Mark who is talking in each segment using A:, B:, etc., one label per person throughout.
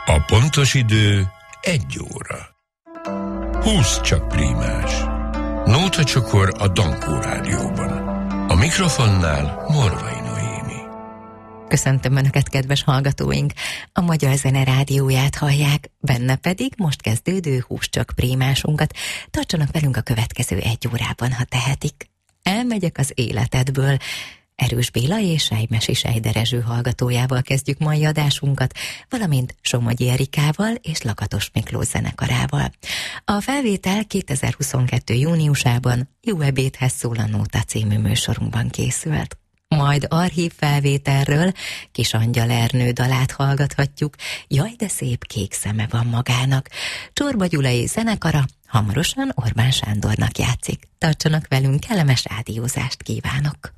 A: A pontos idő 1 óra. 20 csak prímás. Nótacsokor a Dankó Rádióban. A mikrofonnál Morvai Noémi.
B: Köszöntöm Önöket, kedves hallgatóink! A Magyar Zene Rádióját hallják, benne pedig most kezdődő 20 csak prímásunkat. Tartsanak velünk a következő 1 órában, ha tehetik. Elmegyek az életedből. Erős Béla és Sejmesi Sejder Rezső hallgatójával kezdjük mai adásunkat, valamint Somogyi Erikával és Lakatos Miklós zenekarával. A felvétel 2022. júniusában Jó ebédhez szól a Nóta című műsorunkban készült. Majd archív felvételről Kis Angyal Ernő dalát hallgathatjuk, Jaj, de szép kék szeme van magának. Csorba Gyulai zenekara hamarosan Orbán Sándornak játszik. Tartsanak velünk, kellemes rádiózást kívánok!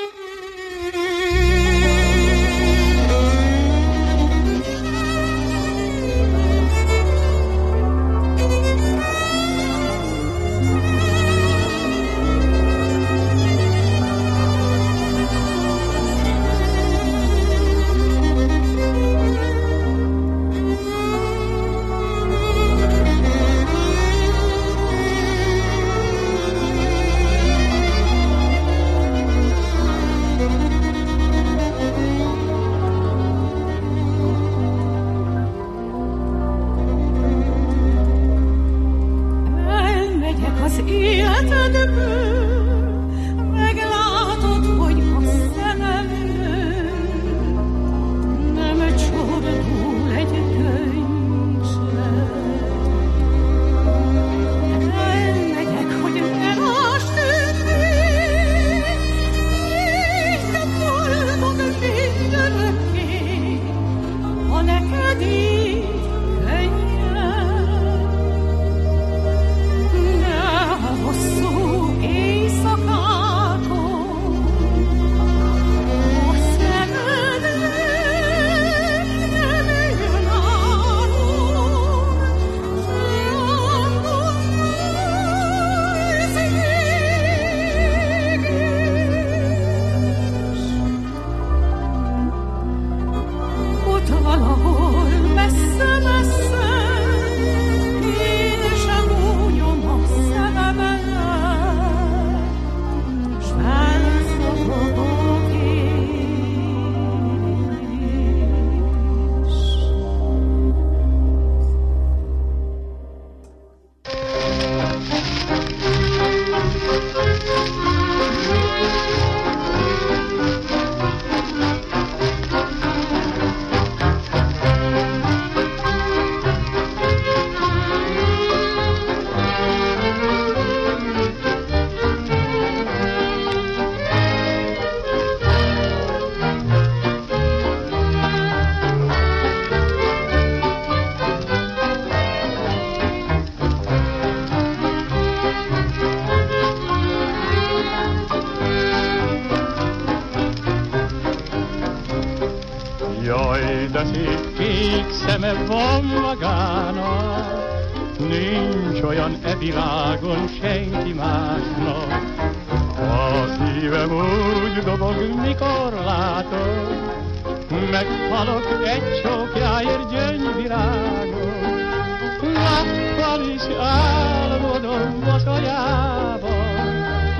C: Van magának, nincs olyan e világon senki másnak. A szívem úgy dobog, mikor látom, meghalok egy csókjáért gyöngyvirágon. Nappal is álmodom mosolyában,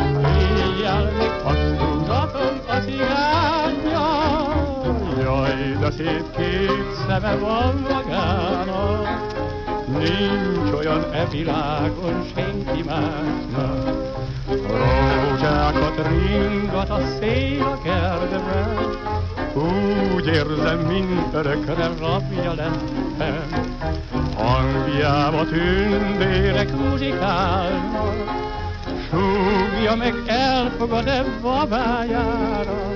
C: éjjel meg hasztúzatom a cigányjal. Jaj, de szép kék szeme van magának, nincs olyan e világon senki másnak. Rózsákat ringat a szél a kertben, úgy érzem, mint örökre rabja lettem. Hangjába tündérek muzsikálnak, súgja meg elfogad-e babájára.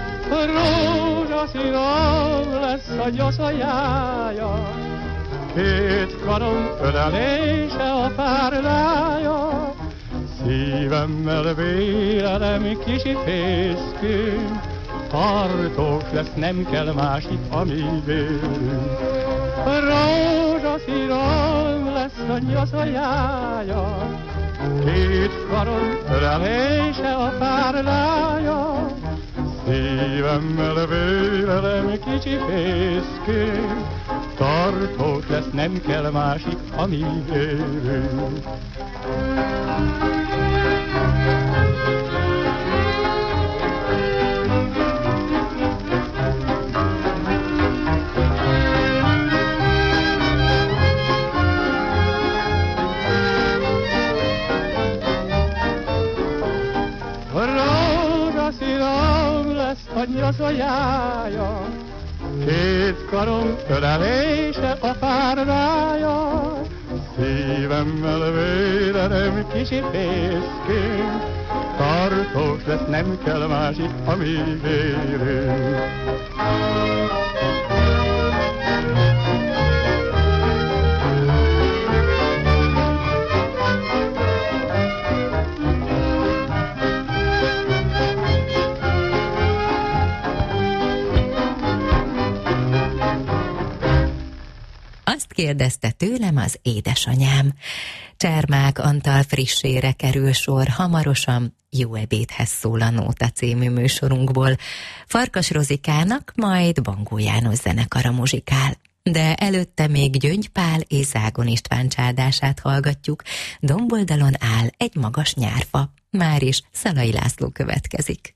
C: Rózsaszínom lesz a gyoszajája, két karom ölelése a párnája. Szívemmel vélelem kisi fészkünk, tartós lesz, nem kell másik a mi vérünk. Rózsaszínom lesz a gyoszajája, két karom ölelése a párnája. Szívemmel vélelem kicsi fészkén, tartós lesz, nem kell másik, ami érünk.
B: A nyoszoljája, két karom ölelése a párnája, szívemmel védelem kicsi fészként, tartós lesz, nem kell másik, amíg érünk.
D: Azt kérdezte tőlem az édesanyám. Csermák Antal frissére kerül sor hamarosan, Jó ebédhez szól a Nóta című műsorunkból. Farkas Rozikának majd Bangó János zenekara muzsikál. De előtte még Gyöngy Pál és Zágon István csáldását hallgatjuk. Domboldalon áll egy magas nyárfa. Máris Szalai László következik.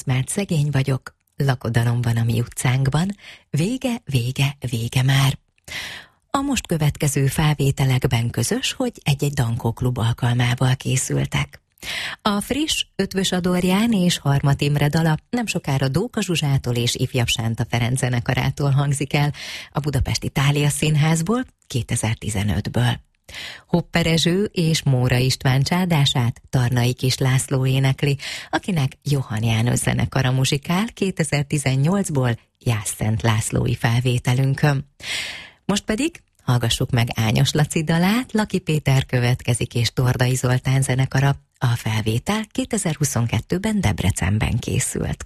B: mert szegény vagyok, lakodalom van a mi utcánkban, vége, vége, vége már. A most következő felvételekben közös, hogy egy-egy Dankó Klub alkalmával készültek. A friss Ötvös Adorján és Harmat Imre dala nem sokára Dóka Zsuzsától és Ifjabb Sánta Ferenc zenekarától hangzik el a Budapesti Thália Színházból 2015-ből. Hopper Ezső és Móra István csáldását Tarnai Kis László énekli, akinek Johann János zenekara muzsikál 2018-ból Jászszent Lászlói felvételünkön. Most pedig hallgassuk meg Ányos Laci dalát, Laki Péter következik és Tordai Zoltán zenekara. A felvétel 2022-ben Debrecenben készült.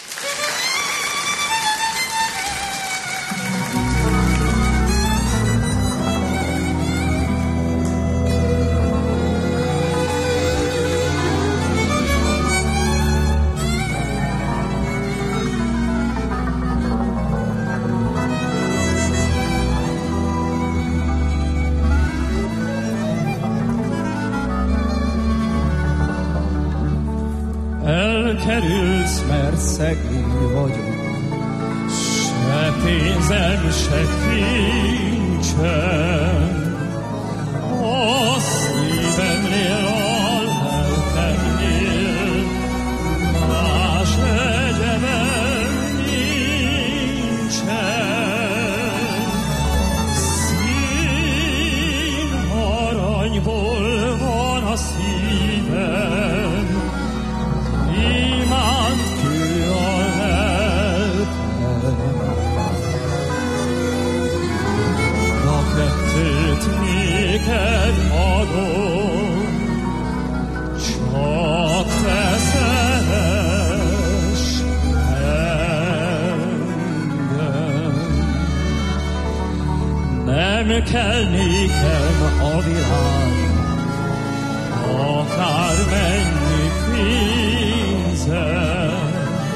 C: Elkerülsz, mert szegény vagyok, se pénzem, se kincsem. A szívemnél, a lelkemnél más egyebem nincsen. Színaranyból van a szívem, kő a lelkem. A kettőt néked adom, csak te szeress engem. Nem kell nékem a világ, akármennyi pénzem.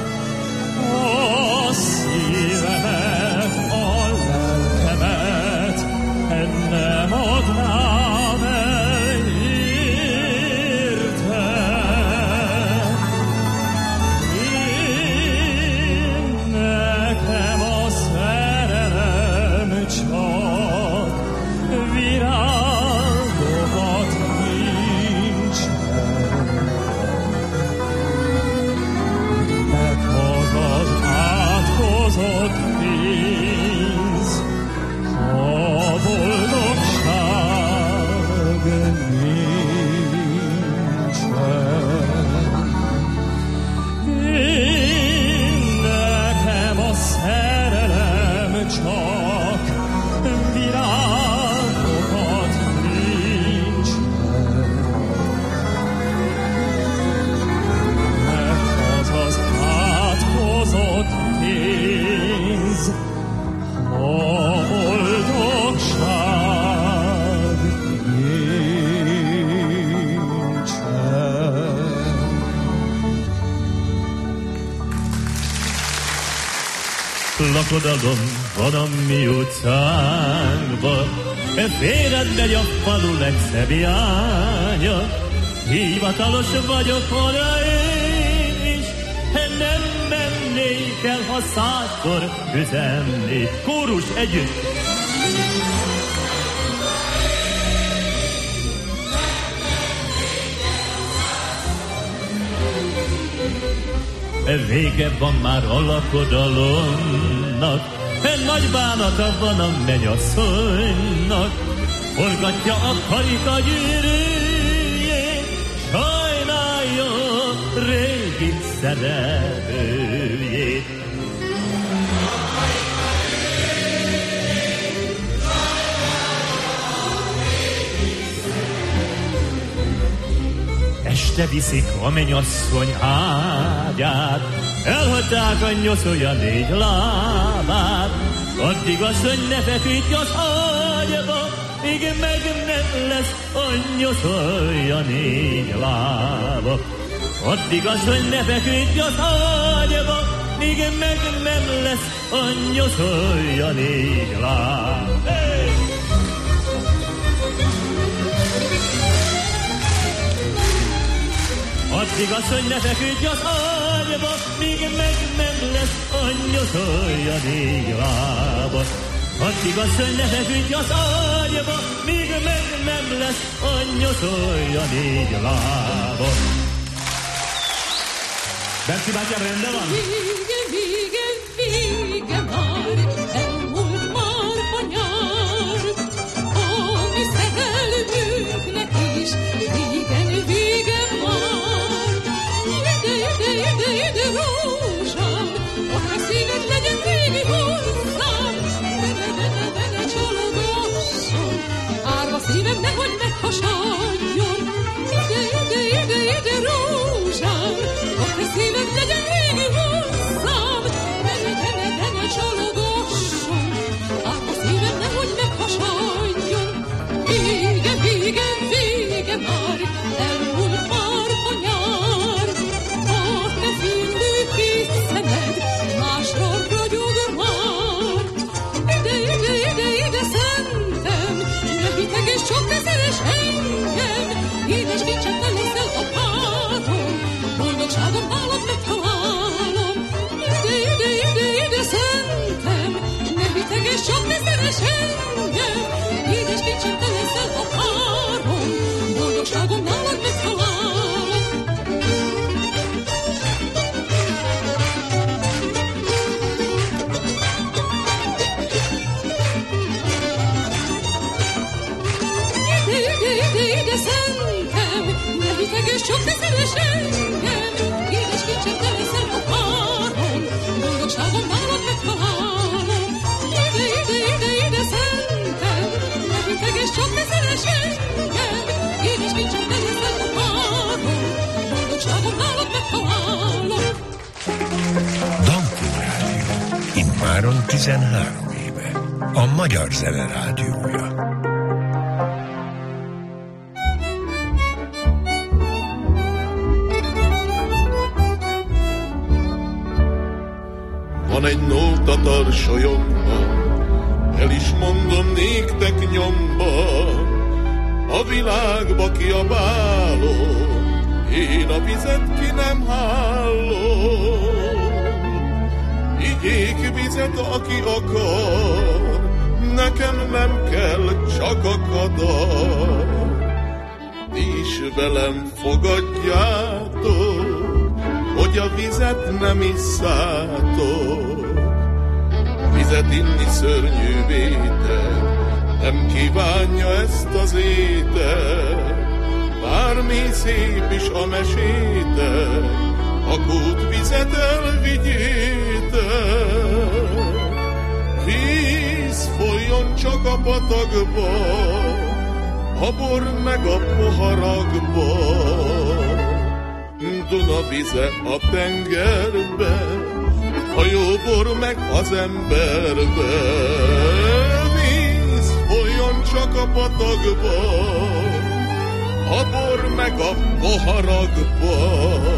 C: A szívemet, a lelkemet nem adnám el érte. Én nekem a szerelem csak virágokat átkozott pénz, a boldogság nincsen. Én nekem a szerelem csak virágokat nincsen. Mert az átkozott pénz, a boldogság nincsen.
E: Lakodalom van a mi utcánkban, félred megy a falu legszebb jánya. Hivatalos vagyok oda én is, nem mennék el, ha 100-szor üzenni. Kórus együtt! Vége van már a lakodalomnak, nagy bánata van a mennyasszonynak. Forgatja a karika gyűrűjét, sajnálja régi szerelőjét. Este viszik a mennyasszony ágyát, elhagyták a nyoszolja 4 lábát. Addig asszony ne feküdj az ágyba, míg meg nem lesz a nyoszolja 4 lába. Addig asszony ne feküdj az ágyba, míg meg nem lesz a nyoszolja 4 lába. Hey! Addig asszony ne feküdj az ágyba, ágyba, míg meg nem lesz a nyosolja négy lába. Addig asszony ne feküdj az ágyba, míg meg nem lesz a nyosolja négy lába. Berci bátyám, rendben van?
F: Vége, vége, vége már, elmúlt már a nyár, a mi szerelmünknek is végen, vége már. Ide, ide, ide, ide, rózsám, a te szíved legyen végig hozzám, vele csalogasson, árva szívem nehogy meghasadjon. Ide, ide, ide, ide, rózsám, a te szíved legyen végig hozzám, vele csalogasson, árva szívem nehogy meghasadjon. Vége, vége, vége már, elmúlt már a nyár, a te fénylő kész szemed másra ragyog már. Ide, ide, ide, ide, szentem, ne hiteges, csak te szeres engem, édes kincsen te leszel a párom, boldogságom nálad megtalálom. Ide, ide, ide, ide, szentem, ne hiteges, csak te szeres engem, édes kincsen te leszel a párom, boldogságom nálad megtalálom. Ide, ide, ide, ide, szentem, ne hiteges, csak te szeres engem, édes kincsen te leszel a párom, boldogságom nálad megtalálom. Ide, ide, ide, ide, szentem, ne hiteges, csak te szeres engem, édes kincsen te leszel a párom, boldogságom nálad megtalálom.
A: Dankó Rádió. Immáron 13 éve. A Magyar Zene Rádiója.
G: Van egy nóta tarsolyomban, el is mondom néktek nyomban, a világba kiabálom, én a vizet ki nem hálom. Igyék vizet, aki akar, nekem nem kell csak a kadar. Ti is velem fogadjátok, hogy a vizet nem isszátok. Vizet inni szörnyű vétel, nem kívánja ezt az étel. Bármi szép is a mesétek, a kútvizet elvigyétek. Víz folyjon csak a patakba, a bor meg a poharakba. Duna vize a tengerbe, a jó bor meg az emberbe. Víz folyjon csak a patakba, a bor meg a poharakba.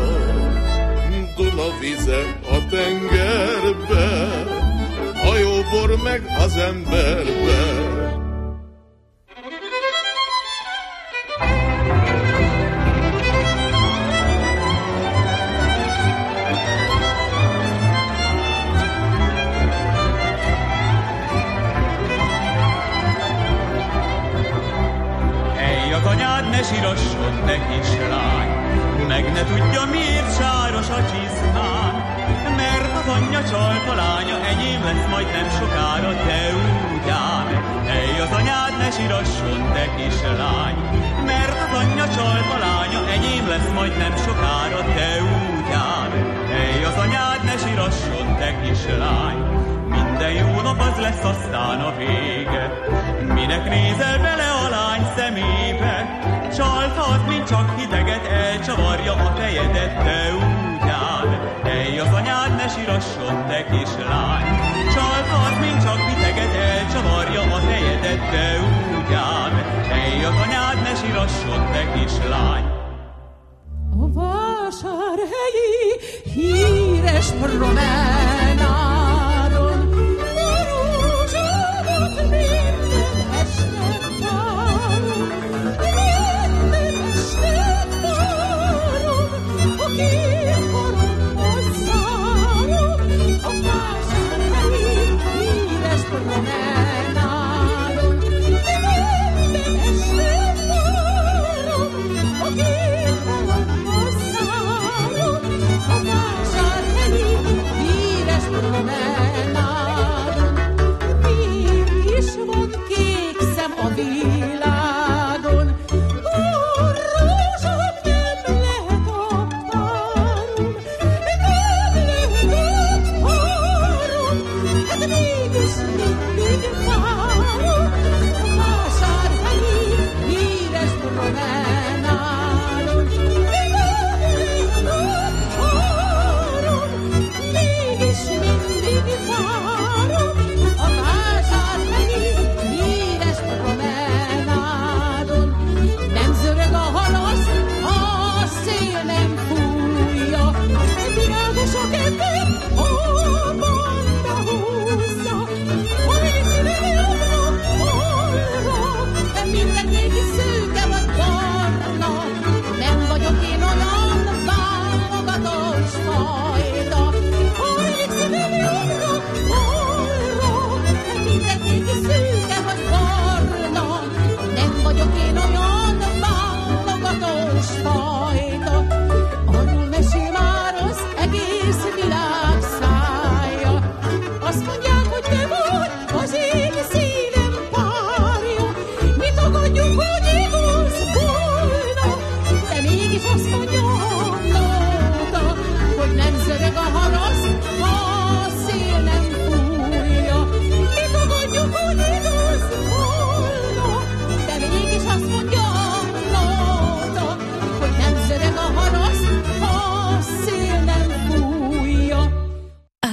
G: Duna vize a tengerbe, a jó bor meg az emberbe.
H: Ne sírasson, te kislány, meg ne tudja, miért sáros a csizmán, mert az anyja csalt a lánya, enyém lesz majd nem sokára, te úgyán. Ej, az anyád, ne sírasson, te kislány, mert az anyja csalt a lánya, enyém lesz majd nem sokára, te úgyán. Ej, az anyád, ne sírasson, te kislány, minden jó nap az lesz aztán a vége. Minek nézel bele a lány szemébe? Csaltad, mint csak hideget, elcsavarja a fejedet, te úgyán. Ej, az anyád, ne sírasson, te kislány. Csaltad, mint csak hideget, elcsavarja a fejedet, te úgyán. Ej, az anyád, ne sírasson, te kislány.
F: A vásárhelyi híres promenádon a rózsákat minden este várom, minden este várom, a két karom az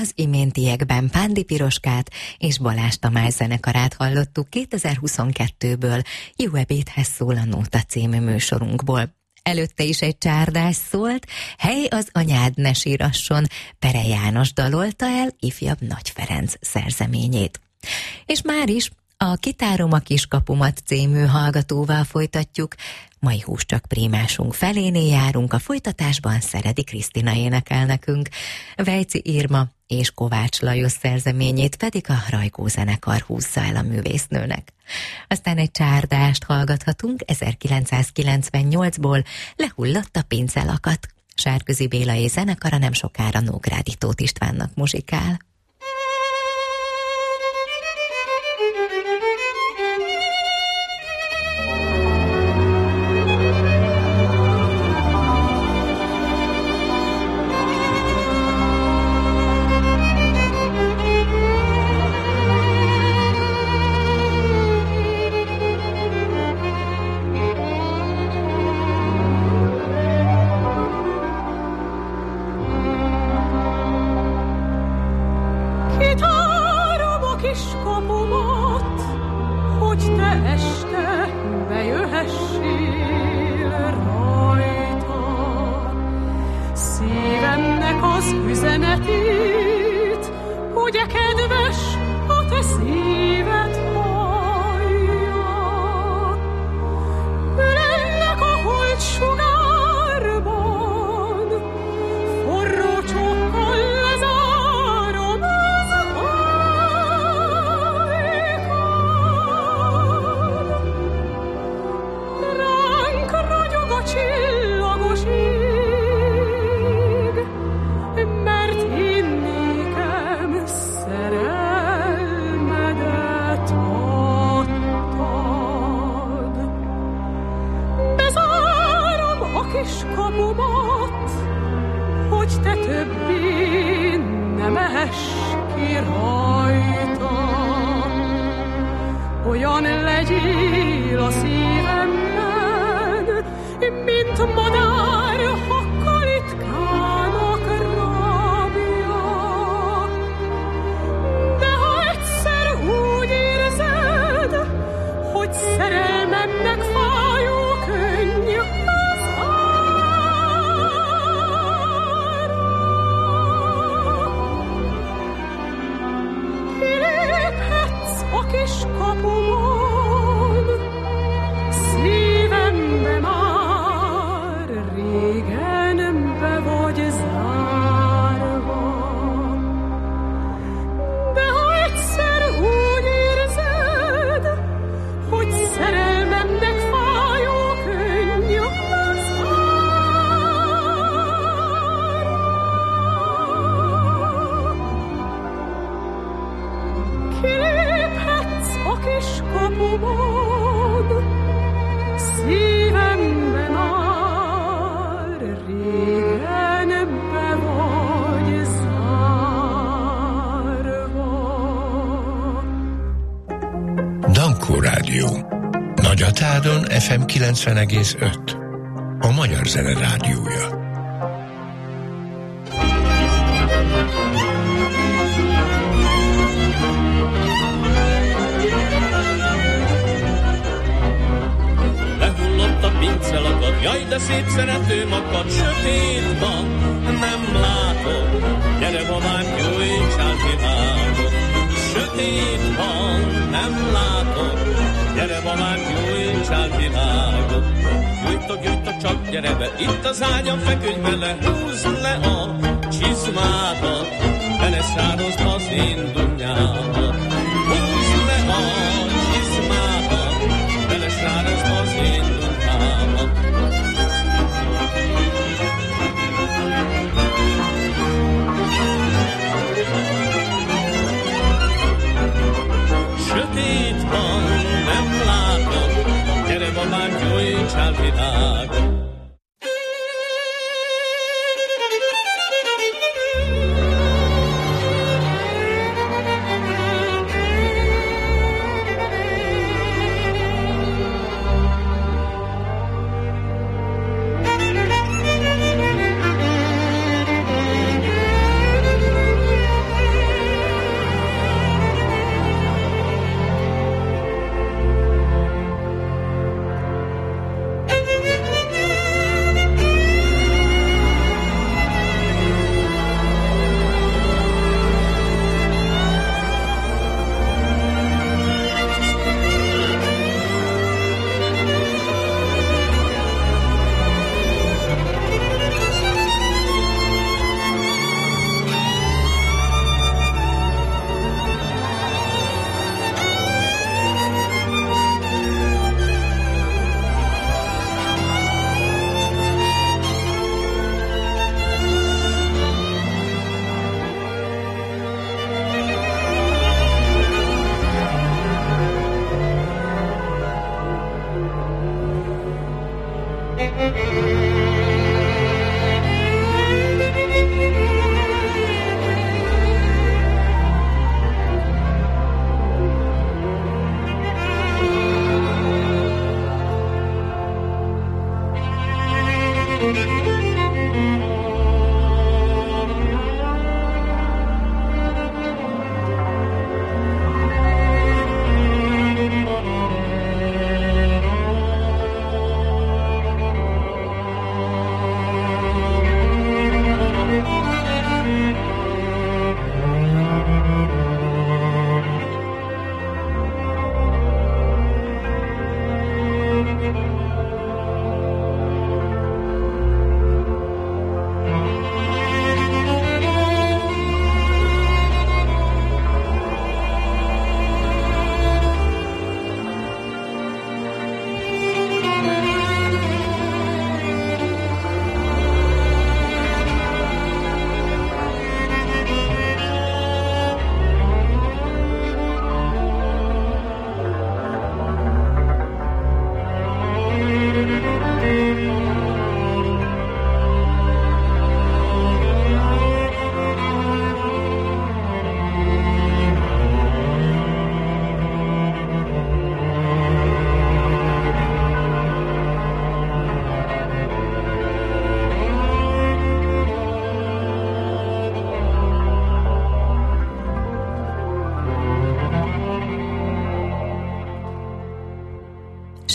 B: Az iméntiekben Pándi Piroskát és Balázs Tamás zenekarát hallottuk 2022-ből Jó ebédhez szól a Nóta című műsorunkból. Előtte is egy csárdás szólt, Hely az anyád ne sírasson, Pere János dalolta el ifjabb Nagy Ferenc szerzeményét. És már is a Kitárom a kiskapumat című hallgatóval folytatjuk. Mai húscsak prímásunk felénél járunk, a folytatásban Szeredi Krisztina énekel nekünk, Vejci Irma és Kovács Lajos szerzeményét pedig a Rajkó zenekar húzza el a művésznőnek. Aztán egy csárdást hallgathatunk 1998-ból, Lehullott a pincelakat. Sárközi Béla és zenekara nem sokára Nógrádi Tóth Istvánnak muzsikál.
A: FM 90,5. A Magyar Zene Rádiója.
I: Lehullott a pincelakat, jaj, de szép szeretőm akad, sötét van, nem látok, gyere babám, gyújtsál világot. Sötét van, nem látok, gyere babám, gyújtsál világot. Gyújtok, csak gyere be, itt az ágyam feküdj bele, húzd le a csizmádat, beleszározd az én dunyámat. Húzd le a csizmádat, beleszározd az én dunyámat. Sötét van, nem látok, gyere babám, gyújtsál világot.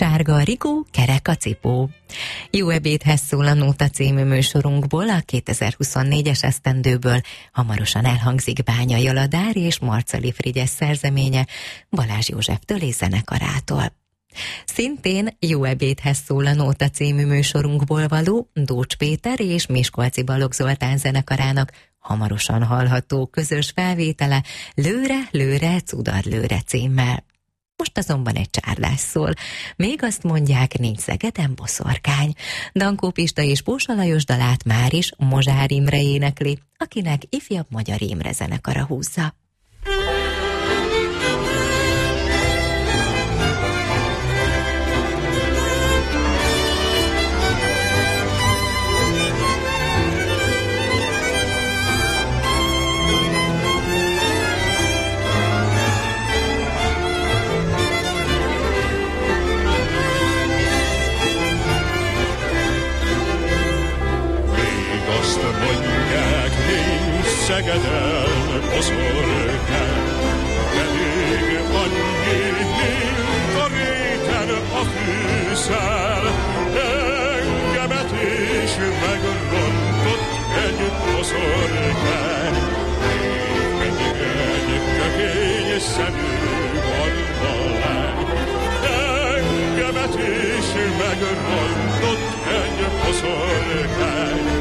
D: Sárga a rigó, kerek a cipó. Jó ebédhez szól a Nóta című műsorunkból, a 2024-es esztendőből hamarosan elhangzik Bányai Aladár és Marcali Frigyes szerzeménye Balázs Józseftől és zenekarától. Szintén Jó ebédhez szól a Nóta című műsorunkból való Dócs Péter és Miskolci Balogh Zoltán zenekarának hamarosan hallható közös felvétele Lőre, lőre, cudar lőre címmel. Most azonban egy csárlás szól. Még azt mondják, nincs Szegeden boszorkány. Dankó Pista és Pósa Lajos dalát már is Mozsár Imre énekli, akinek Ifjabb Magyar Imre zenekara húzza.
G: Szegeden boszorkány, pedig annyi, mint a réten a fűszál. Engemet is megrontott egy boszorkány, pedig egy kökény szemű barna lány. Engemet is megrontott egy boszorkány,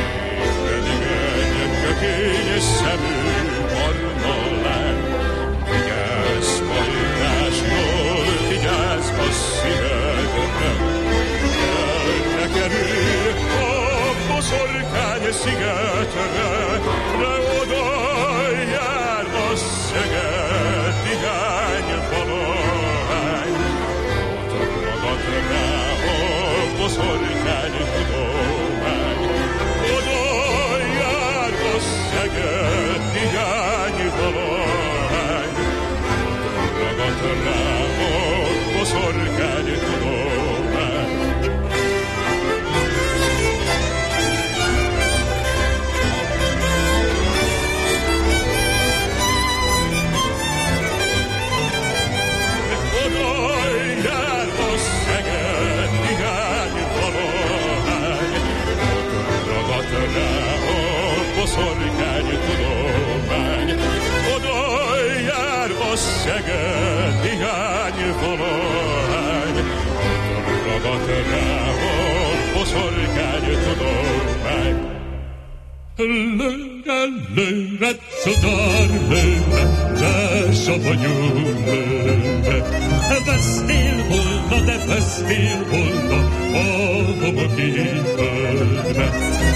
G: kökény szemű barna lány. Vigyázz, pajtás, jól vigyázz a szívedre, el ne kerülj a boszorkány szigetre, de oda jár a szegedigány valahány. Ott ragadt rá a boszorkány tudomány, szegedigány valahány. Ragadt rá a boszorkány tudomány. Oda jár a szegedigány valahány. Ragadt rá boszorkány tudomány. Oda jár a szegedigány valahány. Ragadt rá a boszorkány tudomány.
J: Lőre, lőre, cudar lőre, de savanyú lőre. Vesztél volna, de vesztél volna a homoki földre.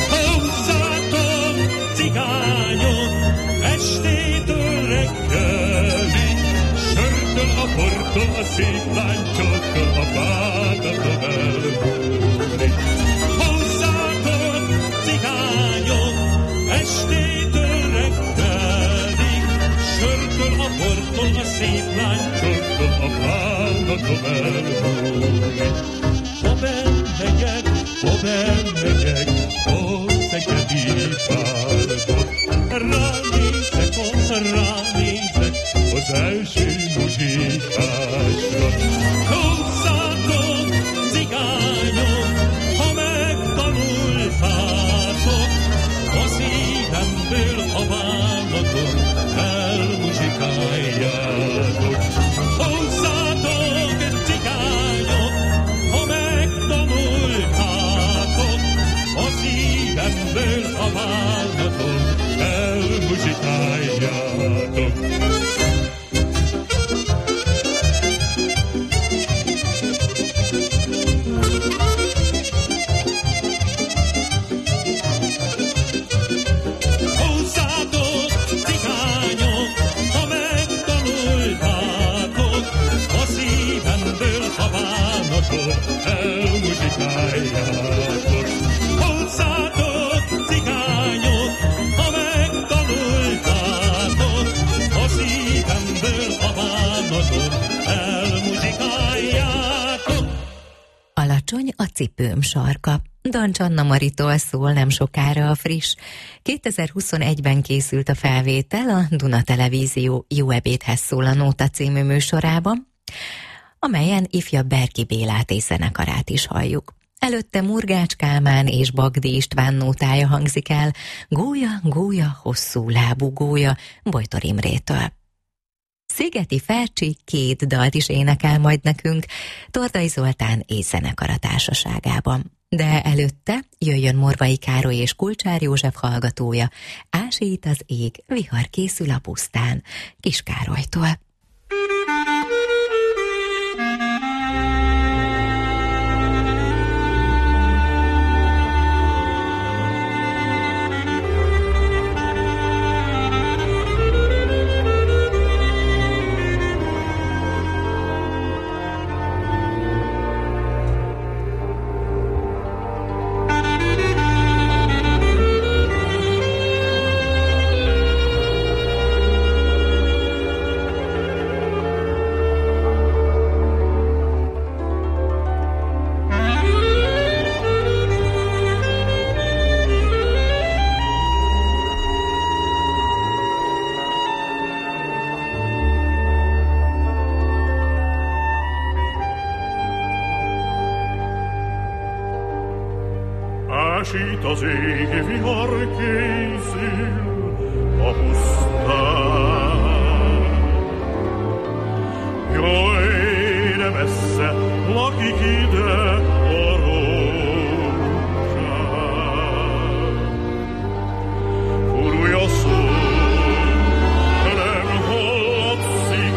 J: Cigányok estétől reggelig, sörtől a portól a szép láncsoktól a vádaton elmúlik. Hozzátok, cigányok, estétől reggelig, sörtől a portól a szép láncsoktól a vádaton elmúlik. Ha bemegyek, a szegedi párba, ránézek az első muzsikásra. Hozzátok, cigányok, ha megtanultátok, a szívemből a bánatot elmuzsikáljátok. Hozzátok, cigányok, ha megtanultátok, a szívemből a bánatot elmuzsikáljátok. Hozzátok, cigányok, ha megtanultátok, a szívemből a bánatot elmuzsikáljátok. Hozzátok, cigányok, ha megtanultátok, a szívemből a bánatot elmuzsikáljátok.
D: Alacsony a cipőm sarka. Dancs Anna Maritól szól nem sokára a friss. 2021-ben készült a felvétel a Duna Televízió Jó ebédhez szól a Nóta című műsorában.
B: amelyen ifjabb Berki Bélát és zenekarát is halljuk. Előtte Murgács Kálmán és Bagdi István nótája hangzik el, Gólya, gólya, hosszú lábú gólya, Bojtor Imrétől. Szigeti Fercsi 2 dalt is énekel majd nekünk, Tordai Zoltán és zenekara társaságában. De előtte jöjjön Morvai Károly és Kulcsár József hallgatója, Ásít az ég, vihar készül a pusztán, Kis Károlytól.
G: Ásít az ég, vihar készül a pusztán. Jaj, de messze lakik ide a rózsán. Furulj a szó, nem hallatszik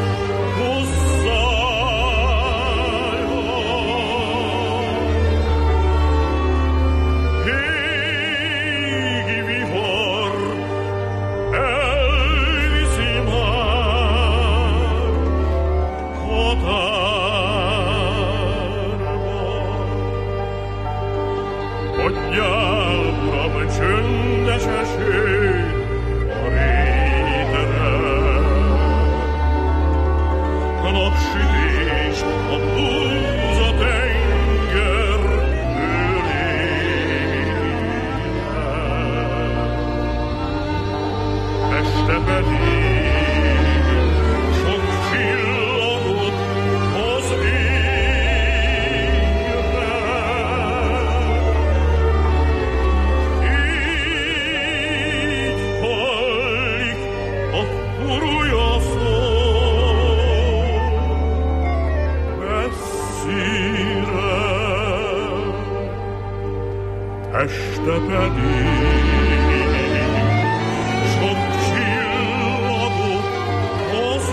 G: este pedig sok csillagot az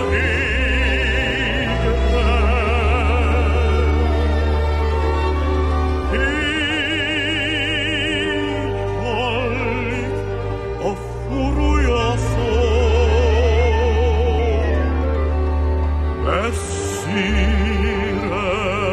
G: égre. Így hallik a furúja szó messzire.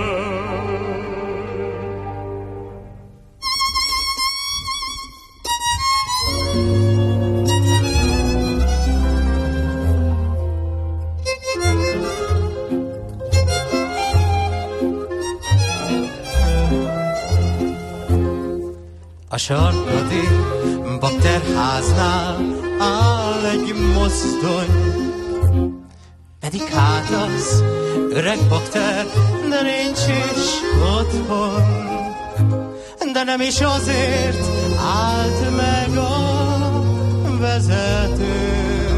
H: A sarkadi bakterháznál áll egy mozdony, pedig hát az öreg bakter, de nincs is otthon. De nem is azért állt meg a vezető,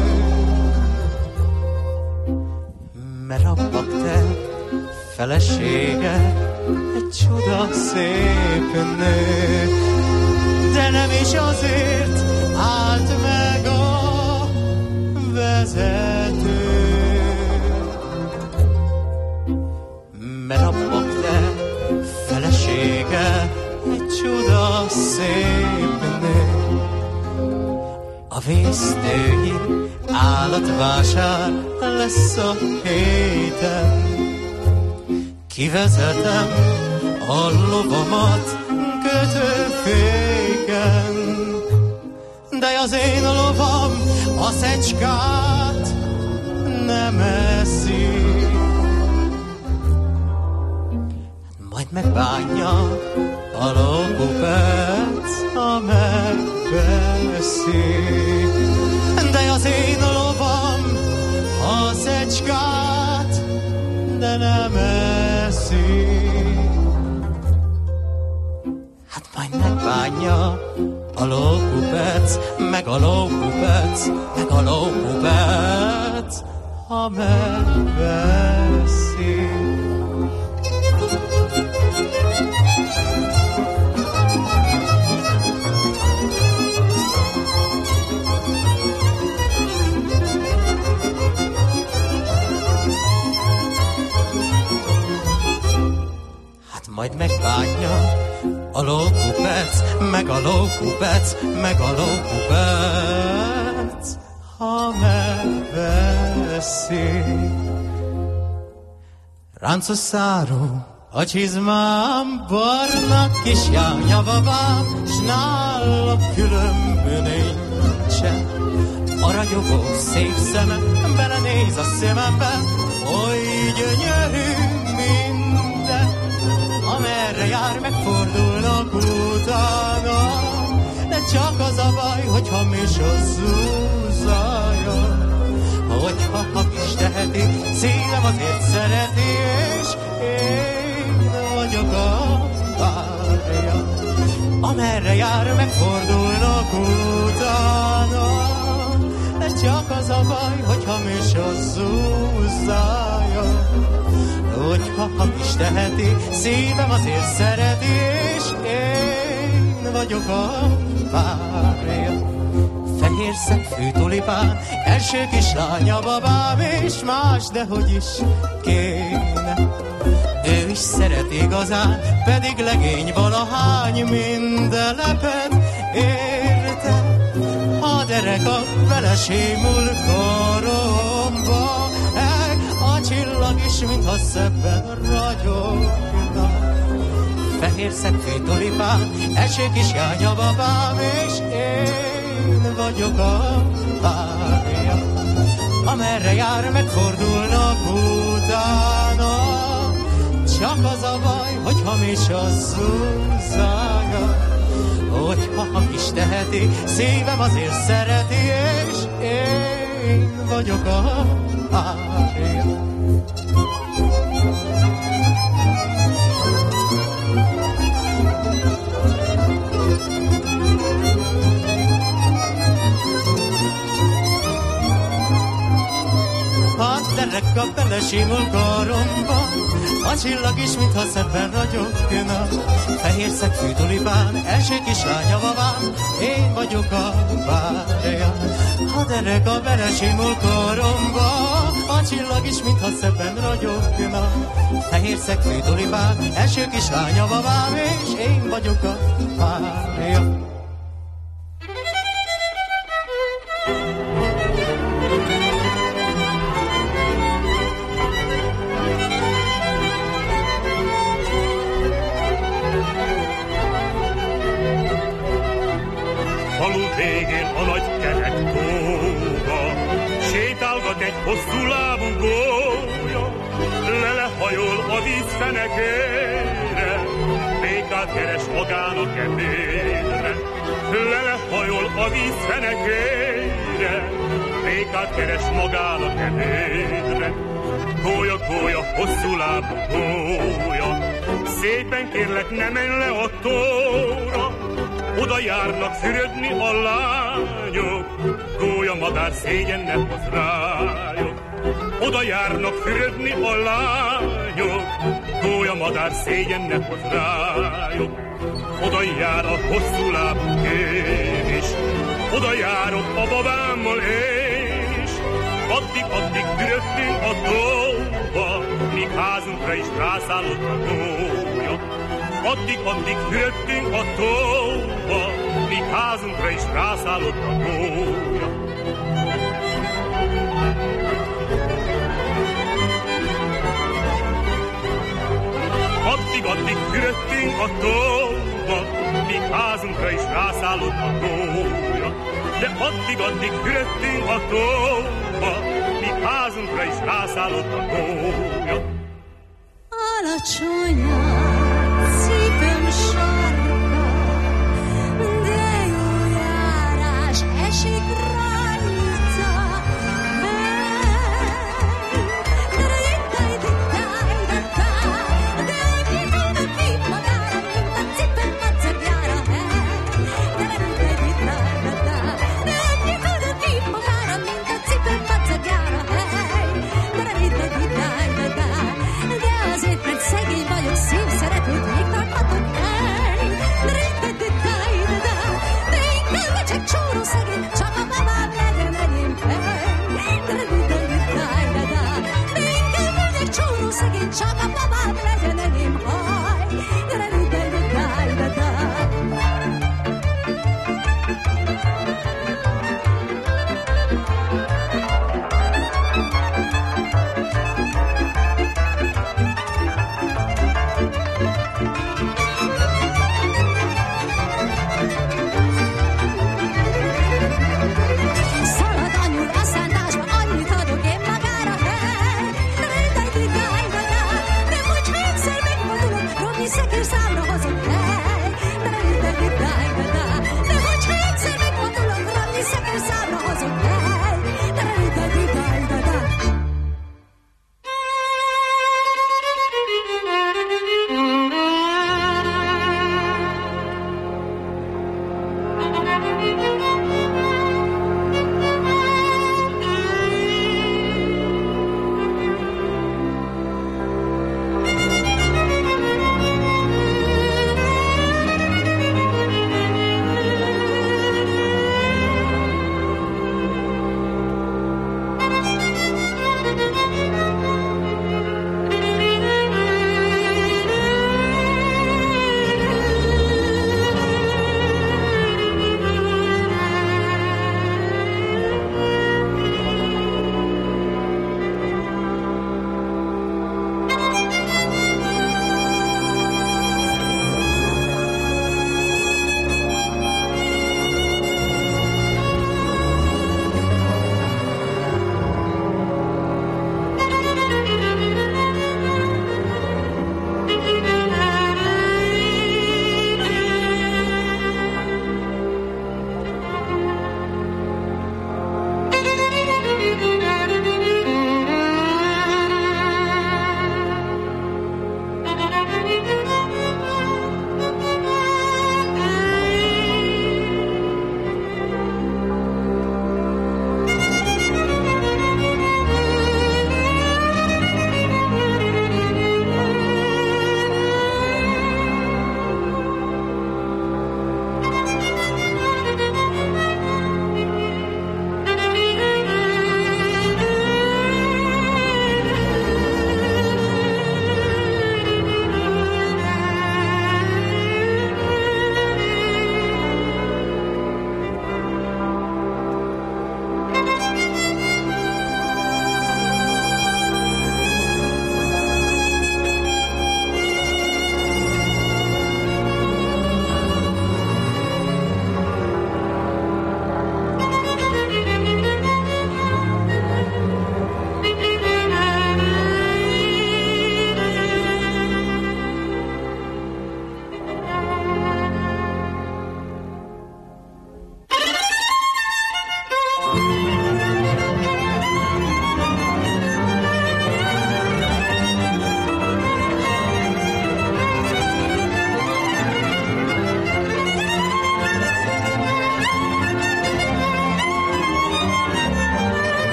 H: mert a bakter felesége egy csoda szép nő. De nem is azért állt meg a vezető, mert a bakter felesége egy csoda szép nő. A vésztői állatvásár lesz a héten, kivezetem a lovamat kötőféken, de az én lovam a szecskát nem eszi. Majd megbánja a lókupec, ha megveszi, de az én lovam a szecskát de nem eszi. megbánja a lókupec, meg a lókupec, meg a lókupec, ha megveszi. Majd megbánja a lókupec, meg a lókupec, meg a lókupec, ha megveszi. Ráncos száró a csizmám, barna kisjánya babám, s nálam különbön nincsen. A ragyogó szép szeme belenéz a szemembe, oly gyönyörű minden. Amerre jár, megfordulnak utána, de csak az a baj, hogy hamis a zúzája. Hogyha hamis teheti, szívem azért szereti, és én vagyok a párja. Amerre jár, megfordulnak utána, de csak az a baj, hogy hamis a zúzája. Hogyha hamis teheti, szívem azért szereti, és én vagyok a párja. Fehér szegfű tulipán, első kislánya babám, és más, dehogy is kéne. Ő is szeret igazán, pedig legény valahány, minden lepet érte. A dereka vele sémul koromba, a csillag is, mintha szebben ragyogna. Fehér szegfű tulipán, első kisjánya babám, és én vagyok a párja. Amerre jár, megfordulnak utána, csak az a baj, hogy hamis a zúzája. Hogyha hamis teheti, szívem azért szereti, és én vagyok a párja. A dereka belesimul karomba, a csillag is, mintha szebben ragyogna. Fehér szegfű tulipán, első kislánya babám, én vagyok a párja. A dereka belesimul karomba, a csillag is, mintha szebben ragyogna. Fehér szegfű tulipán, első kislánya babám, és én vagyok a párja.
J: Egy hosszú lábú gólya, lelehajol a víz fenekére, békát keres magának ebédre. Lelehajol a víz fenekére, békát keres magának ebédre. Gólya, gólya, hosszú lábú gólya, szépen kérlek, ne menj le a tóra, oda járnak fürödni a lányok, gólya madár szégyen ne hoz rájuk. Oda járnak fürödni a lányok, gólya madár szégyen ne hoz rájuk. Oda jár a hosszú lábú én is, oda járok a babámmal én is. Addig fürödtünk a tóba, míg házunkra is rászállott a gólya. Addig fürödtünk a tóba, míg házunkra is rászállott a gólya. Addig fürödtünk a tóba, míg házunkra is rászállott a gólya. De addig fürödtünk a tóba, míg házunkra is rászállott a gólya.
F: Alacsonyan szívem sarka, de jó járás esik rajta. De úgy nyitod a kép magára, mint a cipőt macagjára.
K: megint csak a babám legyen enyém, haj,
F: Szalad anyul a szántásba, annyit adok én magára, hely,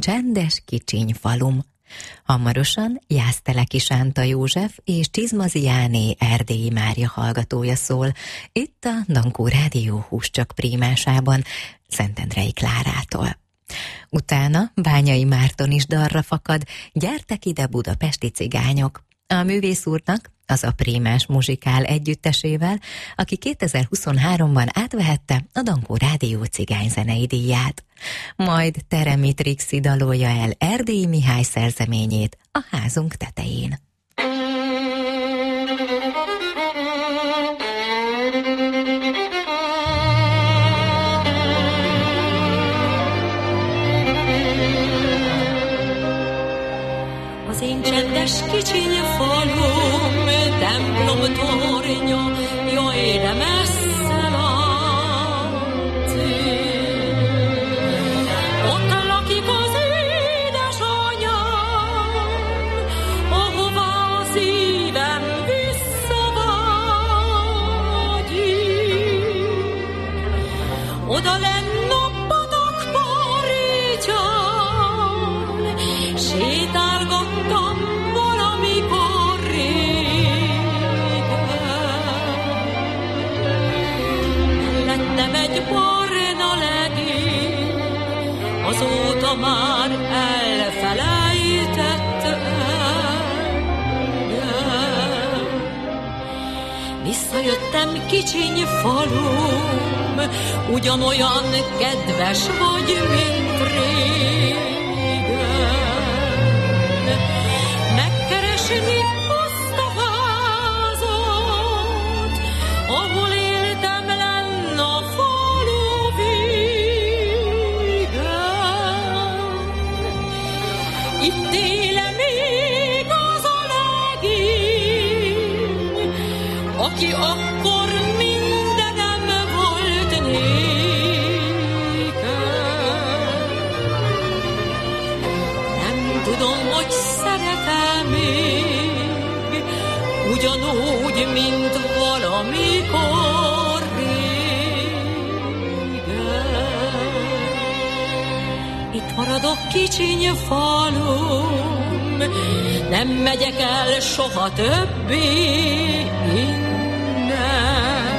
D: Csendes kicsiny falum. Hamarosan Jászteleki Sánta József és Csizmazi Jáné Erdélyi Mária hallgatója szól, itt a Dankó Rádió Húscsak prímásában, Szentendrei Klárától. Utána Bányai Márton is dalra fakad, Gyertek ide budapesti cigányok. A művész úrnak, az a Prímás muzsikál együttesével, aki 2023-ban átvehette a Dankó Rádió cigányzenei díját. Majd Teremi Trixi dalolja el Erdélyi Mihály szerzeményét a házunk tetején.
F: Az én csendes kicsiny falum, templom tornya, jaj, de messze látszik. Ott lakik az édesanyám, ahová a szívem visszavágyik. Oda lenn a patak partján, sétálgattam valamikor régen. Mellettem egy barna legény, azóta már elfelejtett engem. Visszajöttem kicsiny falum, ugyanolyan kedves vagy, mint régen. Megkeresni azt a házat, ahol éltem lenn a falu végen. Itt éle még az a legény, aki akkor mindenem volt nékem. Nem tudom, hogy szeretem még, ugyanúgy, mint valamikor régen. Itt maradok kicsiny falum, nem megyek el soha többé innen.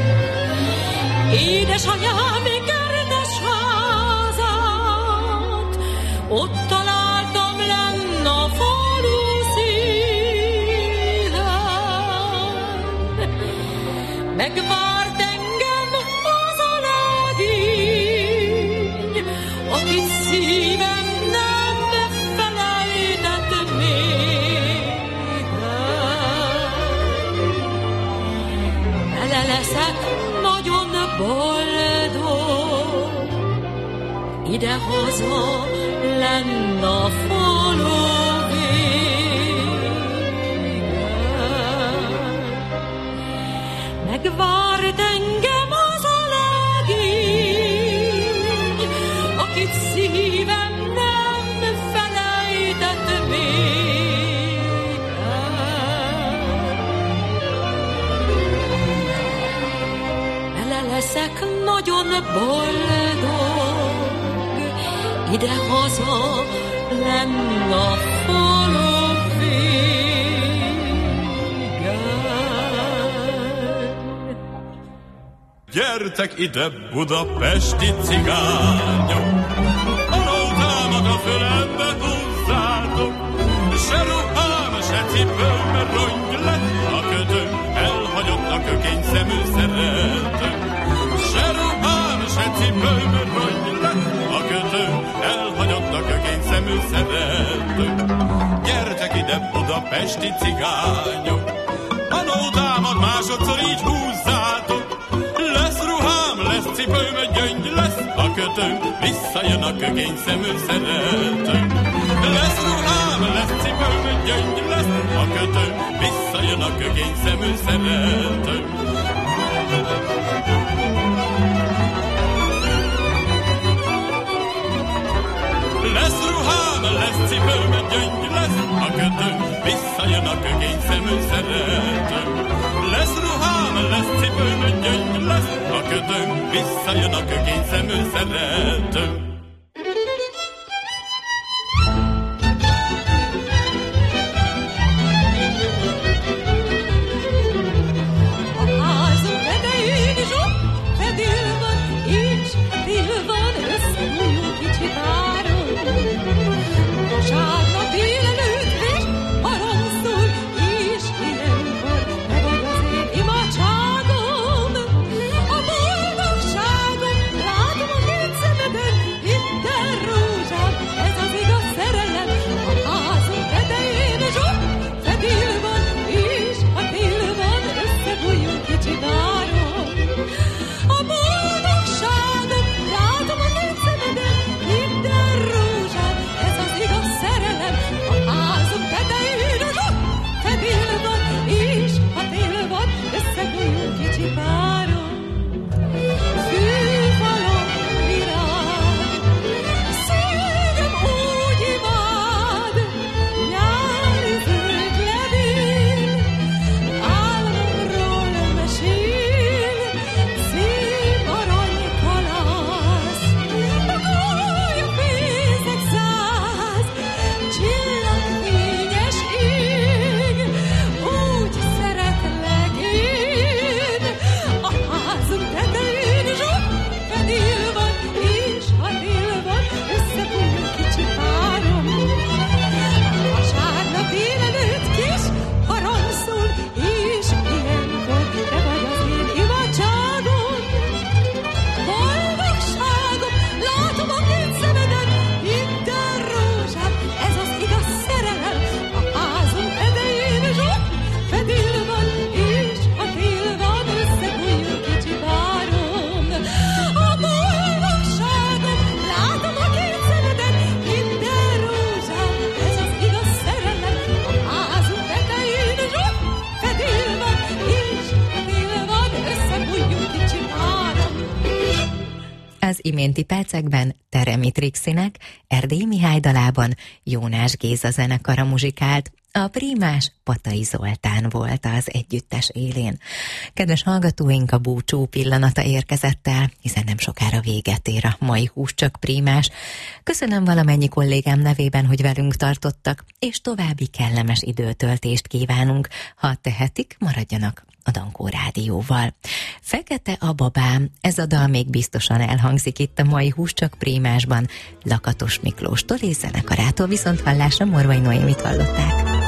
F: Édesanyám kertes házát, ott találtam lenn a falu szílen. Megvárt engem az a legény, akit szívem nem felejtett még el. Vele leszek nagyon boldog, idehaza lenn a falu végen. Megvárt engem az a legény, akit szívem nem felejtett még el. Vele leszek nagyon boldog, idehaza lenn a falu végen.
H: Gyertek ide, budapesti cigányok, a nótámat a fölembe húzzátok, se ruhám, se cipőm, rongy lett a kötőm, elhagyott a kökény szemű szeretőm. Se ruhám, se cipőm, rongy lett a kötőm, elhagyott a kökény szemű szeretőm. Gyertek ide, budapesti cigányok, a nótámat másodszor így húzzátok. Lesz ruhám, lesz cipőm, gyöngy lesz a kötőm, visszajön a kökény szemű szeretőm. Lesz ruhám, lesz cipőm, gyöngy lesz a kötőm, visszajön a kökény szemű szeretőm. Lesz ruhám, lesz cipőm, gyöngy lesz a kötőm, visszajön a kökény szemű szeretőm. Lesz ruhám, lesz cipőm, gyöngy lesz a kötőm, visszajön a kökény szemű szeretőm.
B: Az iménti percekben Teremi Trixinek, Erdélyi Mihály dalában Jónás Géza zenekara muzsikált, a prímás Patai Zoltán volt az együttes élén. Kedves hallgatóink, a búcsú pillanata érkezett el, hiszen nem sokára véget ér a mai Hús csak prímás. Köszönöm valamennyi kollégám nevében, hogy velünk tartottak, és további kellemes időtöltést kívánunk. Ha tehetik, maradjanak a Dankó Rádióval. Fekete a babám, ez a dal még biztosan elhangzik itt a mai Hús csak prímásban. Lakatos Miklóstól és zenekarától, viszont hallásra Morvai Noémit hallották.